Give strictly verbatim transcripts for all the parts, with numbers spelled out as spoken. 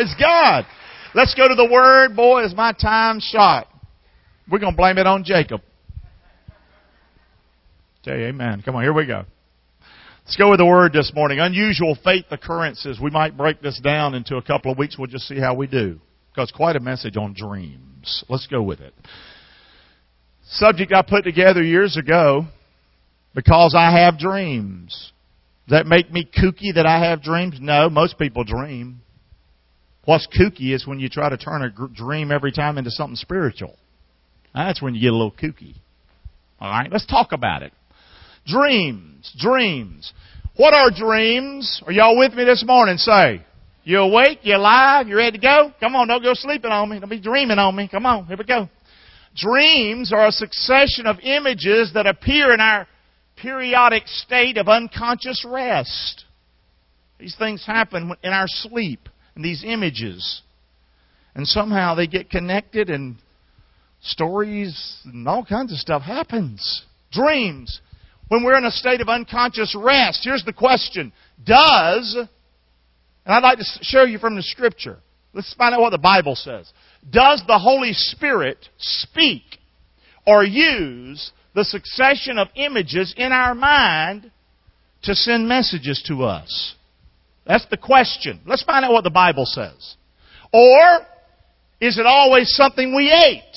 Praise God. Let's go to the Word. Boy, is my time shot. We're going to blame it on Jacob. Say amen. Come on, here we go. Let's go with the Word this morning. Unusual faith occurrences. We might break this down into a couple of weeks. We'll just see how we do. Because quite a message on dreams. Let's go with it. Subject I put together years ago, because I have dreams. Does that make me kooky that I have dreams? No, most people dream. What's kooky is when you try to turn a dream every time into something spiritual. That's when you get a little kooky. All right, let's talk about it. Dreams, dreams. What are dreams? Are y'all with me this morning? Say, you awake? You alive? You ready to go? Come on, don't go sleeping on me. Don't be dreaming on me. Come on, here we go. Dreams are a succession of images that appear in our periodic state of unconscious rest. These things happen in our sleep, and these images. And somehow they get connected, and stories and all kinds of stuff happens. Dreams. When we're in a state of unconscious rest, here's the question. Does, and I'd like to show you from the Scripture. Let's find out what the Bible says. Does the Holy Spirit speak or use the succession of images in our mind to send messages to us? That's the question. Let's find out what the Bible says. Or is it always something we ate?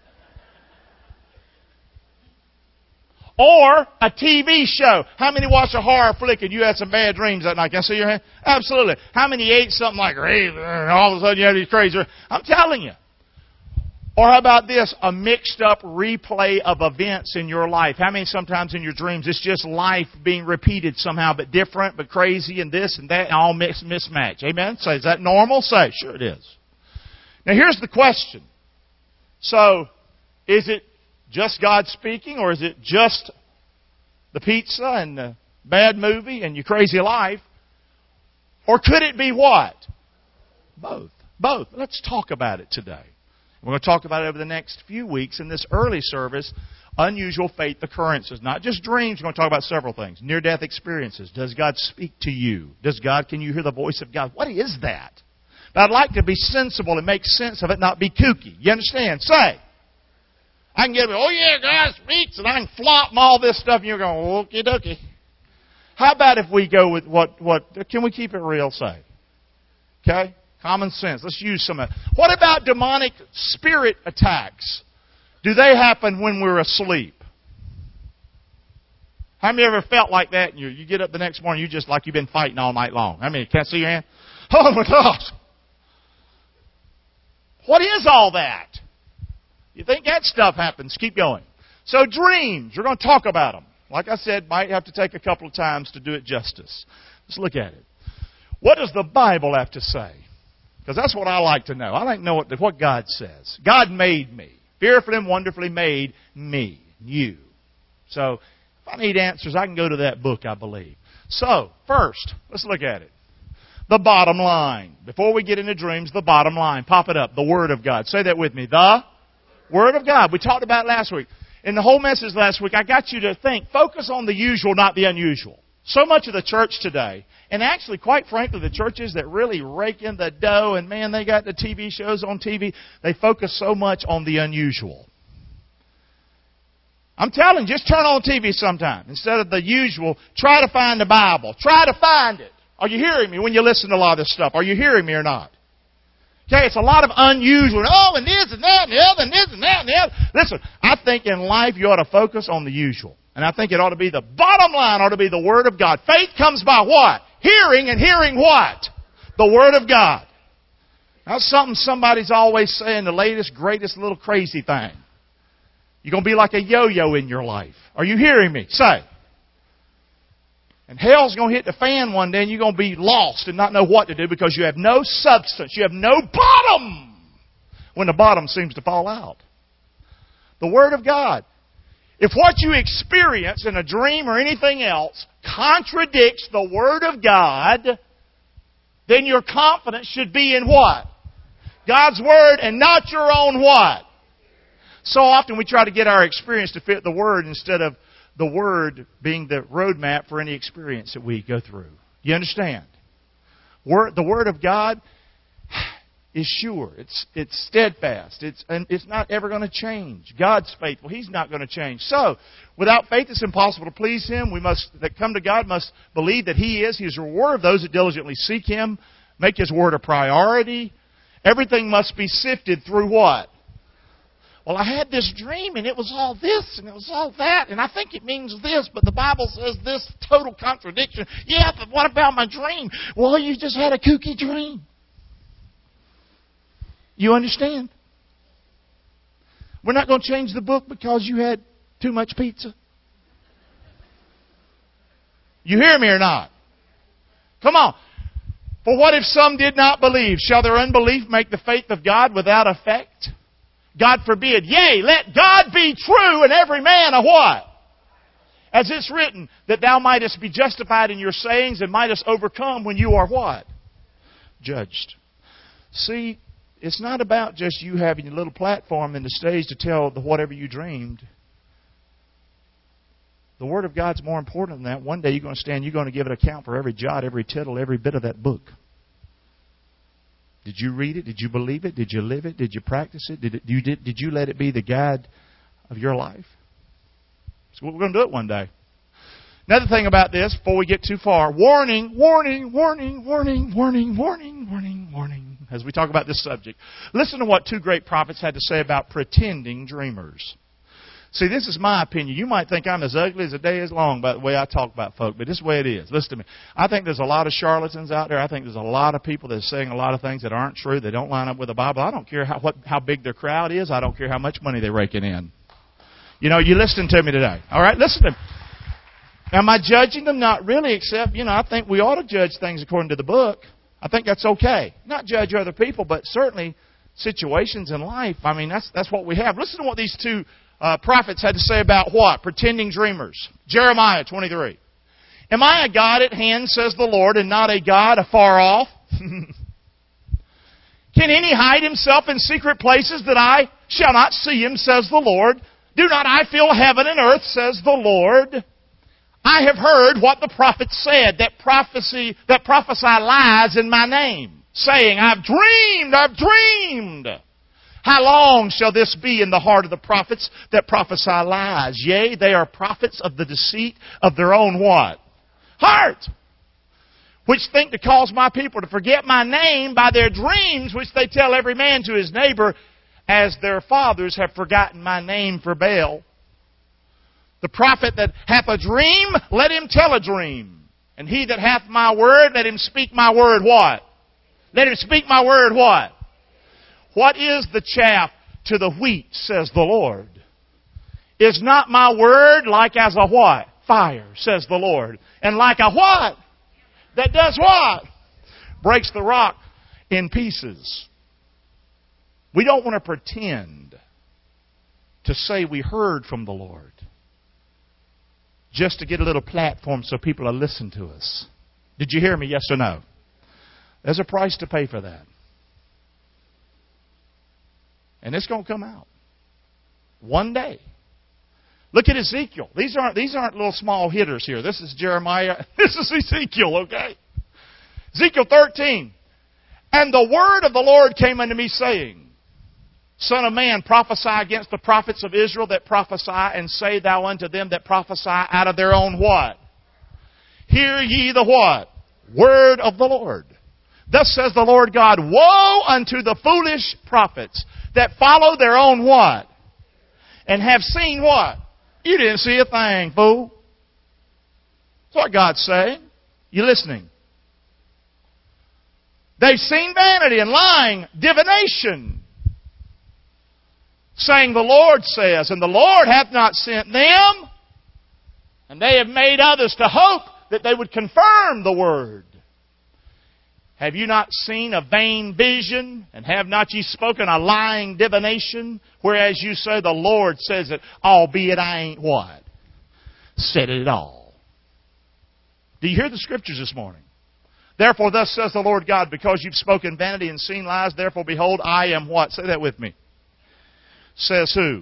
Or a T V show. How many watch a horror flick and you had some bad dreams that night? Can I see your hand? Absolutely. How many ate something like Raven and all of a sudden you had these crazy... I'm telling you. Or how about this? A mixed up replay of events in your life. How many sometimes in your dreams it's just life being repeated somehow, but different, but crazy, and this and that, and all mix, mismatch. Amen? Say, is that normal? Say, sure it is. Now here's the question. So, is it just God speaking, or is it just the pizza and the bad movie and your crazy life? Or could it be what? Both. Both. Let's talk about it today. We're going to talk about it over the next few weeks in this early service. Unusual faith occurrences. Not just dreams. We're going to talk about several things. Near-death experiences. Does God speak to you? Does God, can you hear the voice of God? What is that? But I'd like to be sensible and make sense of it, not be kooky. You understand? Say. I can get, oh yeah, God speaks, and I can flop all this stuff, and you're going, okie dokie. How about if we go with what, what, can we keep it real, say? Okay? Common sense. Let's use some of it. What about demonic spirit attacks? Do they happen when we're asleep? How many ever felt like that? And you, you get up the next morning, you just like you've been fighting all night long. How many? Can't see your hand? Oh my gosh. What is all that? You think that stuff happens? Keep going. So dreams, we're going to talk about them. Like I said, might have to take a couple of times to do it justice. Let's look at it. What does the Bible have to say? Because that's what I like to know. I like to know what, what God says. God made me. Fearfully and wonderfully made me. You. So, if I need answers, I can go to that book, I believe. So, first, let's look at it. The bottom line. Before we get into dreams, the bottom line. Pop it up. The Word of God. Say that with me. The Word of God. We talked about it last week. In the whole message last week, I got you to think. Focus on the usual, not the unusual. So much of the church today, and actually, quite frankly, the churches that really rake in the dough, and man, they got the T V shows on T V, they focus so much on the unusual. I'm telling you, just turn on T V sometime. Instead of the usual, try to find the Bible. Try to find it. Are you hearing me when you listen to a lot of this stuff? Are you hearing me or not? Okay, it's a lot of unusual. Oh, and this and that and the other and this and that and the other. Listen, I think in life you ought to focus on the usual. And I think it ought to be the bottom line ought to be the Word of God. Faith comes by what? Hearing, and hearing what? The Word of God. That's something somebody's always saying, the latest, greatest little crazy thing. You're going to be like a yo-yo in your life. Are you hearing me? Say. And hell's going to hit the fan one day and you're going to be lost and not know what to do because you have no substance. You have no bottom when the bottom seems to fall out. The Word of God. If what you experience in a dream or anything else contradicts the Word of God, then your confidence should be in what? God's Word and not your own what? So often we try to get our experience to fit the Word instead of the Word being the roadmap for any experience that we go through. You understand? Word, the Word of God, is sure. It's it's steadfast. It's and it's not ever going to change. God's faithful. He's not going to change. So, without faith, it's impossible to please Him. We must that come to God must believe that He is. He is a rewarder of those that diligently seek Him. Make His word a priority. Everything must be sifted through what? Well, I had this dream, and it was all this, and it was all that, and I think it means this, but the Bible says this, total contradiction. Yeah, but what about my dream? Well, you just had a kooky dream. You understand? We're not going to change the book because you had too much pizza. You hear me or not? Come on. For what if some did not believe? Shall their unbelief make the faith of God without effect? God forbid. Yea, let God be true and every man a what? As it's written, that thou mightest be justified in your sayings and mightest overcome when you are what? Judged. See, it's not about just you having a little platform in the stage to tell the whatever you dreamed. The Word of God's more important than that. One day you're going to stand, you're going to give an account for every jot, every tittle, every bit of that book. Did you read it? Did you believe it? Did you live it? Did you practice it? Did, it, you, did, did you let it be the guide of your life? So we're going to do it one day. Another thing about this, before we get too far, warning, warning, warning, warning, warning, warning, warning, warning, as we talk about this subject. Listen to what two great prophets had to say about pretending dreamers. See, this is my opinion. You might think I'm as ugly as the day is long by the way I talk about folk, but this is the way it is. Listen to me. I think there's a lot of charlatans out there. I think there's a lot of people that are saying a lot of things that aren't true. They don't line up with the Bible. I don't care how what, how big their crowd is. I don't care how much money they're raking in. You know, you listen to me today. All right, listen to me. Am I judging them? Not really, except, you know, I think we ought to judge things according to the book. I think that's okay. Not judge other people, but certainly situations in life. I mean, that's that's what we have. Listen to what these two uh, prophets had to say about what? Pretending dreamers. Jeremiah twenty-three. Am I a God at hand, says the Lord, and not a God afar off? Can any hide himself in secret places that I shall not see him, says the Lord? Do not I fill heaven and earth, says the Lord? I have heard what the prophets said, that prophecy, that prophesy lies in my name, saying, I've dreamed, I've dreamed. How long shall this be in the heart of the prophets that prophesy lies? Yea, they are prophets of the deceit of their own what? Heart. Which think to cause my people to forget my name by their dreams, which they tell every man to his neighbor, as their fathers have forgotten my name for Baal. The prophet that hath a dream, let him tell a dream. And he that hath my word, let him speak my word what? Let him speak my word what? What is the chaff to the wheat, says the Lord? Is not my word like as a what? Fire, says the Lord. And like a what? That does what? Breaks the rock in pieces. We don't want to pretend to say we heard from the Lord just to get a little platform so people will listen to us. Did you hear me, yes or no? There's a price to pay for that. And it's going to come out. One day. Look at Ezekiel. These aren't, these aren't little small hitters here. This is Jeremiah. This is Ezekiel, okay? Ezekiel thirteen. And the word of the Lord came unto me, saying, Son of man, prophesy against the prophets of Israel that prophesy, and say thou unto them that prophesy out of their own what? Hear ye the what? Word of the Lord. Thus says the Lord God, woe unto the foolish prophets that follow their own what? And have seen what? You didn't see a thing, fool. That's what God's saying. You listening? They've seen vanity and lying, divination. Saying the Lord says, and the Lord hath not sent them, and they have made others to hope that they would confirm the word. Have you not seen a vain vision, and have not ye spoken a lying divination? Whereas you say the Lord says it, albeit I ain't what? Said it at all. Do you hear the scriptures this morning? Therefore thus says the Lord God, because you've spoken vanity and seen lies, therefore behold, I am what? Say that with me. Says who?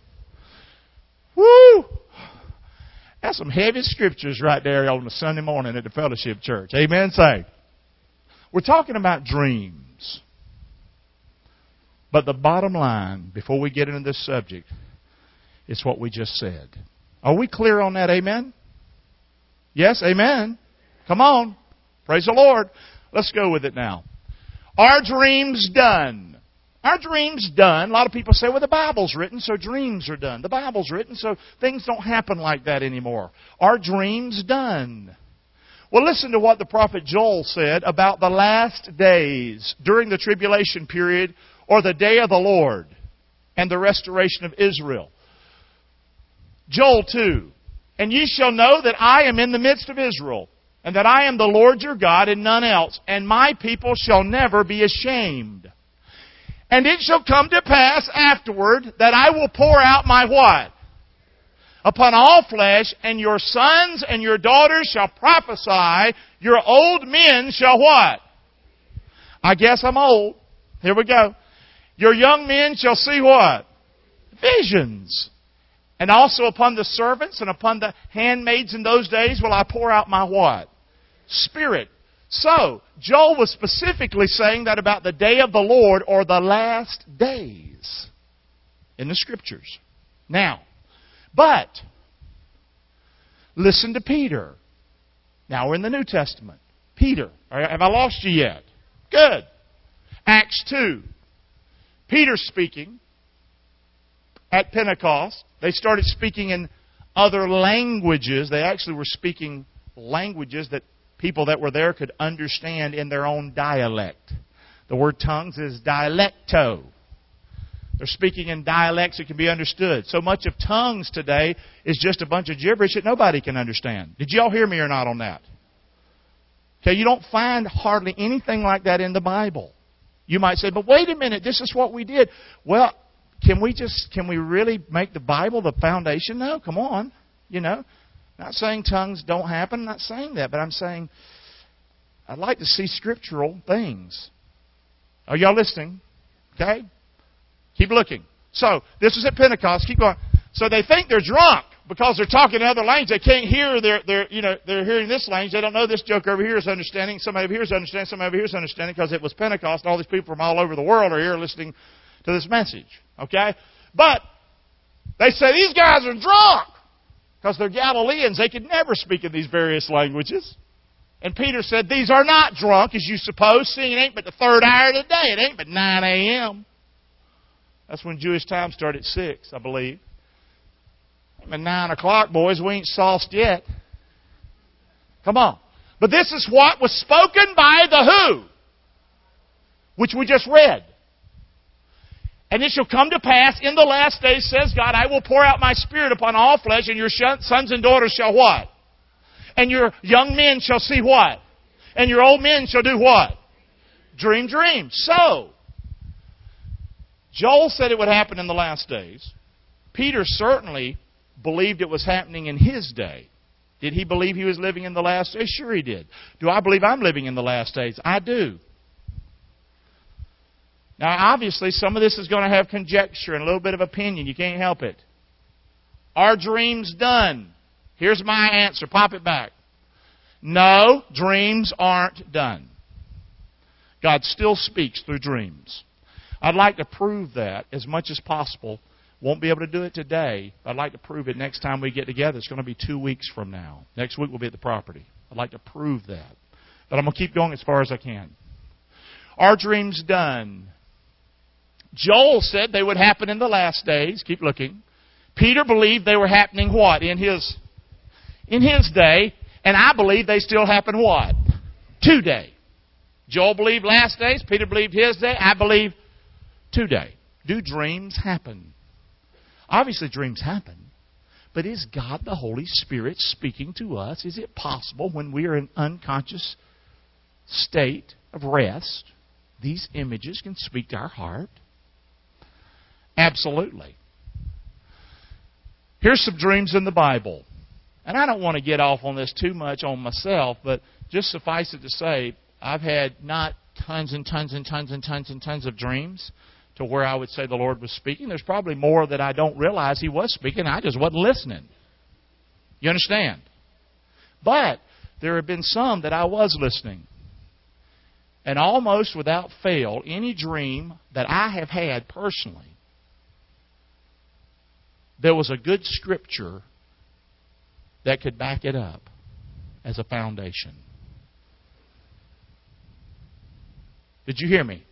Woo! That's some heavy scriptures right there on a Sunday morning at the Fellowship Church. Amen? Say. We're talking about dreams. But the bottom line, before we get into this subject, is what we just said. Are we clear on that? Amen? Yes, amen. Come on. Praise the Lord. Let's go with it now. Are dreams done? Are dreams done? A lot of people say, well, the Bible's written, so dreams are done. The Bible's written, so things don't happen like that anymore. Are dreams done? Well, listen to what the prophet Joel said about the last days during the tribulation period or the day of the Lord and the restoration of Israel. Joel two. And ye shall know that I am in the midst of Israel, and that I am the Lord your God and none else, and my people shall never be ashamed. And it shall come to pass afterward that I will pour out my what? Upon all flesh, and your sons and your daughters shall prophesy, your old men shall what? I guess I'm old. Here we go. Your young men shall see what? Visions. And also upon the servants and upon the handmaids in those days will I pour out my what? Spirit. So, Joel was specifically saying that about the day of the Lord or the last days in the Scriptures. Now, but, listen to Peter. Now we're in the New Testament. Peter. Have I lost you yet? Good. Acts two. Peter speaking at Pentecost. They started speaking in other languages. They actually were speaking languages that people that were there could understand in their own dialect. The word tongues is dialecto. They're speaking in dialects that can be understood. So much of tongues today is just a bunch of gibberish that nobody can understand. Did you all hear me or not on that? Okay, you don't find hardly anything like that in the Bible. You might say, but wait a minute, this is what we did. Well, Can we just, can we really make the Bible the foundation? No, come on. You know, not saying tongues don't happen. I'm not saying that, but I'm saying I'd like to see scriptural things. Are y'all listening? Okay? Keep looking. So, this was at Pentecost. Keep going. So they think they're drunk because they're talking in other language. They can't hear their, their, you know, they're hearing this language. They don't know this joke over here is understanding. Somebody over here is understanding. Somebody over here is understanding because it was Pentecost and all these people from all over the world are here listening to this message. Okay? But they say these guys are drunk because they're Galileans. They could never speak in these various languages. And Peter said, these are not drunk, as you suppose, seeing it ain't but the third hour of the day. It ain't but nine a.m. That's when Jewish time started at six, I believe. At nine o'clock, boys, we ain't sauced yet. Come on. But this is what was spoken by the who? Which we just read. And it shall come to pass in the last days, says God, I will pour out my Spirit upon all flesh, and your sons and daughters shall what? And your young men shall see what? And your old men shall do what? Dream dreams. So, Joel said it would happen in the last days. Peter certainly believed it was happening in his day. Did he believe he was living in the last days? Sure he did. Do I believe I'm living in the last days? I do. Now, obviously, some of this is going to have conjecture and a little bit of opinion. You can't help it. Are dreams done? Here's my answer. Pop it back. No, dreams aren't done. God still speaks through dreams. I'd like to prove that as much as possible. Won't be able to do it today. I'd like to prove it next time we get together. It's going to be two weeks from now. Next week we'll be at the property. I'd like to prove that. But I'm going to keep going as far as I can. Are dreams done? Joel said they would happen in the last days. Keep looking. Peter believed they were happening what? In his, in his day. And I believe they still happen what? Today. Joel believed last days. Peter believed his day. I believe today. Do dreams happen? Obviously dreams happen. But is God the Holy Spirit speaking to us? Is it possible when we are in unconscious state of rest, these images can speak to our heart? Absolutely. Here's some dreams in the Bible. And I don't want to get off on this too much on myself, but just suffice it to say, I've had not tons and tons and tons and tons and tons of dreams to where I would say the Lord was speaking. There's probably more that I don't realize He was speaking. I just wasn't listening. You understand? But there have been some that I was listening. And almost without fail, any dream that I have had personally, there was a good scripture that could back it up as a foundation. Did you hear me?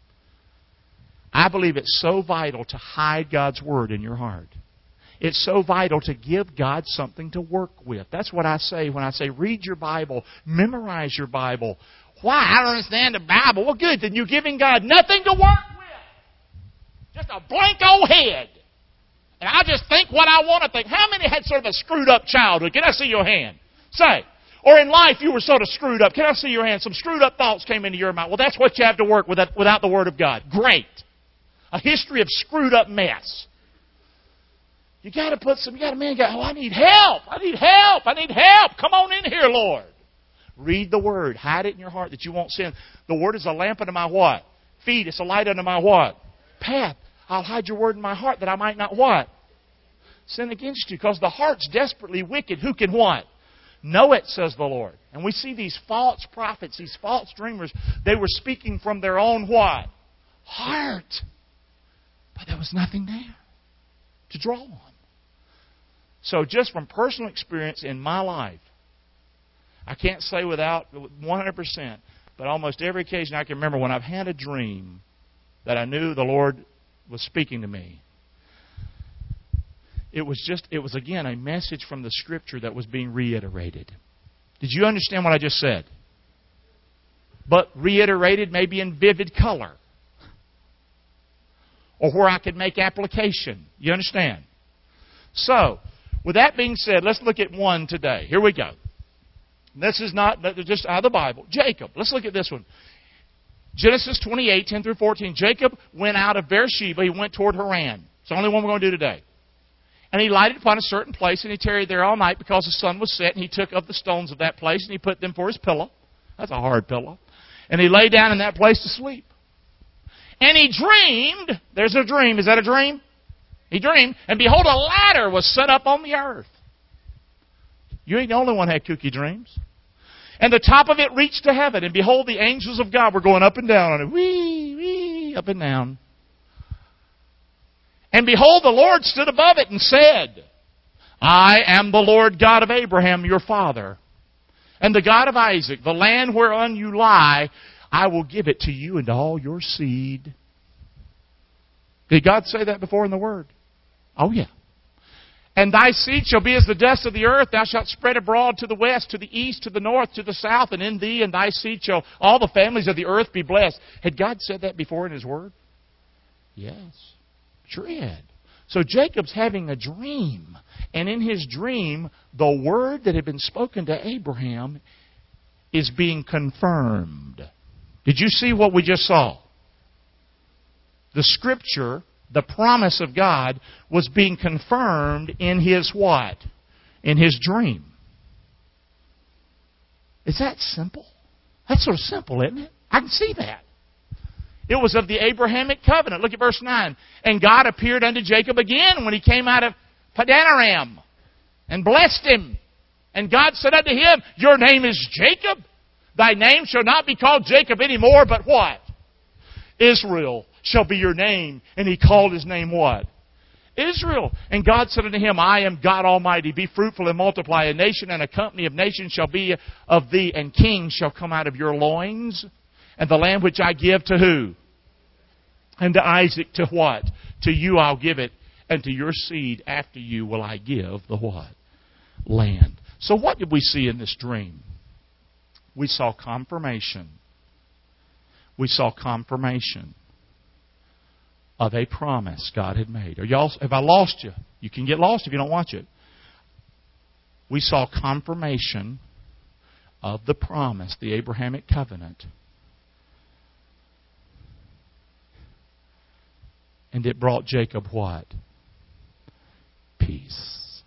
I believe it's so vital to hide God's Word in your heart. It's so vital to give God something to work with. That's what I say when I say read your Bible, memorize your Bible. Why? I don't understand the Bible. Well, good. Then you're giving God nothing to work with. Just a blank old head. And I just think what I want to think. How many had sort of a screwed up childhood? Can I see your hand? Say. Or in life you were sort of screwed up. Can I see your hand? Some screwed up thoughts came into your mind. Well, that's what you have to work with without the Word of God. Great. A history of screwed up mess. You got to put some, you got a man, oh, I need help. I need help. I need help. Come on in here, Lord. Read the Word. Hide it in your heart that you won't sin. The Word is a lamp unto my what? Feet. It's a light unto my what? Path. I'll hide your Word in my heart that I might not what? Sin against you. Because the heart's desperately wicked. Who can what? Know it, says the Lord. And we see these false prophets, these false dreamers, they were speaking from their own what? Heart. But there was nothing there to draw on. So just from personal experience in my life, I can't say without one hundred percent, but almost every occasion I can remember when I've had a dream that I knew the Lord was speaking to me. It was just, it was again a message from the Scripture that was being reiterated. Did you understand what I just said? But reiterated maybe in vivid color. Or where I could make application. You understand? So, with that being said, let's look at one today. Here we go. This is not just out of the Bible. Jacob. Let's look at this one. Genesis twenty-eight, ten through fourteen. Jacob went out of Beersheba. He went toward Haran. It's the only one we're going to do today. And he lighted upon a certain place, and he tarried there all night because the sun was set. And he took of the stones of that place, and he put them for his pillow. That's a hard pillow. And he lay down in that place to sleep. And he dreamed. There's a dream. Is that a dream? He dreamed. And behold, a ladder was set up on the earth. You ain't the only one who had kooky dreams. And the top of it reached to heaven. And behold, the angels of God were going up and down on it. Wee, wee, up and down. And behold, the Lord stood above it and said, I am the Lord God of Abraham, your father, and the God of Isaac. The land whereon you lie, I will give it to you and to all your seed. Did God say that before in the Word? Oh, yeah. And thy seed shall be as the dust of the earth. Thou shalt spread abroad to the west, to the east, to the north, to the south. And in thee and thy seed shall all the families of the earth be blessed. Had God said that before in His Word? Yes. Sure He had. So Jacob's having a dream. And in his dream, the word that had been spoken to Abraham is being confirmed. Did you see what we just saw? The Scripture, the promise of God, was being confirmed in his what? In his dream. Is that simple? That's sort of simple, isn't it? I can see that. It was of the Abrahamic covenant. Look at verse nine. And God appeared unto Jacob again when he came out of Padanaram and blessed him. And God said unto him, Your name is Jacob. Thy name shall not be called Jacob anymore, but what? Israel shall be your name. And he called his name what? Israel. And God said unto him, I am God Almighty. Be fruitful and multiply. A nation and a company of nations shall be of thee, and kings shall come out of your loins. And the land which I give to who? And to Isaac to what? To you I'll give it, and to your seed after you will I give the what? Land. So what did we see in this dream? We saw confirmation. We saw confirmation of a promise God had made. Are y'all, have I lost you? You can get lost if you don't watch it. We saw confirmation of the promise, the Abrahamic covenant. And it brought Jacob what? Peace.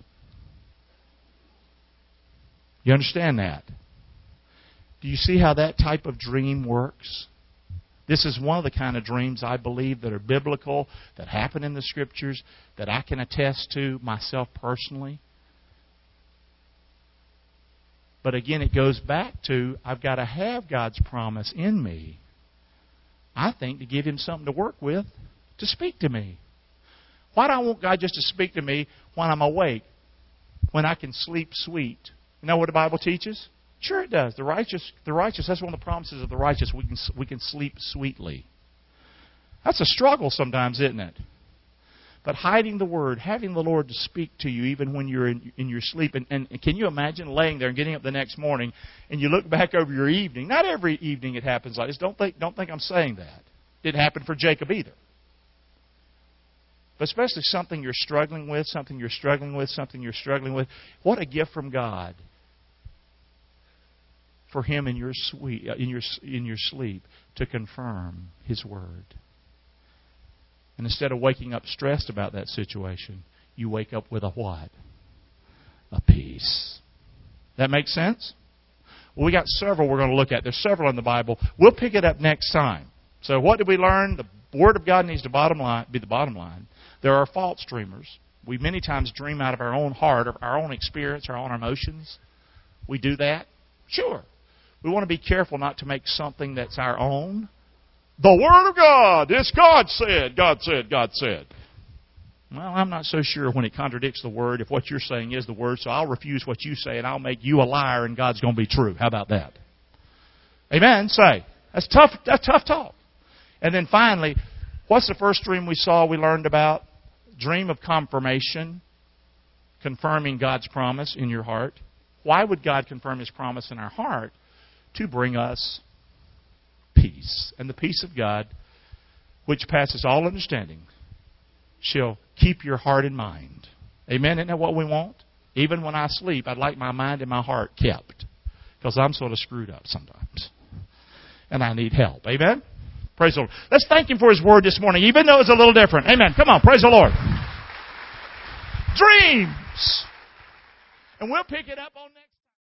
You understand that? Do you see how that type of dream works? This is one of the kind of dreams I believe that are biblical, that happen in the Scriptures, that I can attest to myself personally. But again, it goes back to, I've got to have God's promise in me, I think, to give Him something to work with, to speak to me. Why do I want God just to speak to me when I'm awake, when I can sleep sweet? You know what the Bible teaches? Sure it does. The righteous, the righteous, that's one of the promises of the righteous. We can, we can sleep sweetly. That's a struggle sometimes, isn't it? But hiding the Word, having the Lord to speak to you even when you're in, in your sleep. And, and can you imagine laying there and getting up the next morning and you look back over your evening? Not every evening it happens like this. Don't think, don't think I'm saying that. It didn't happen for Jacob either. But especially something you're struggling with, something you're struggling with, something you're struggling with. What a gift from God for Him in your, sweet, in your, in your sleep to confirm His Word. And instead of waking up stressed about that situation, you wake up with a what? A peace. That makes sense? Well, we got several we're going to look at. There's several in the Bible. We'll pick it up next time. So what did we learn? The Word of God needs to bottom line, be the bottom line. There are false dreamers. We many times dream out of our own heart, of our own experience, our own emotions. We do that. Sure. We want to be careful not to make something that's our own the Word of God. It's God said, God said, God said. Well, I'm not so sure when it contradicts the Word if what you're saying is the Word, so I'll refuse what you say and I'll make you a liar and God's going to be true. How about that? Amen? Say. That's tough, that's tough talk. And then finally, what's the first dream we saw, we learned about? Dream of confirmation, confirming God's promise in your heart. Why would God confirm His promise in our heart? To bring us peace. And the peace of God, which passes all understanding, shall keep your heart and mind. Amen? Isn't that what we want? Even when I sleep, I'd like my mind and my heart kept. Because I'm sort of screwed up sometimes. And I need help. Amen? Praise the Lord. Let's thank Him for His Word this morning, even though it's a little different. Amen. Come on. Praise the Lord. Dreams. And we'll pick it up on next.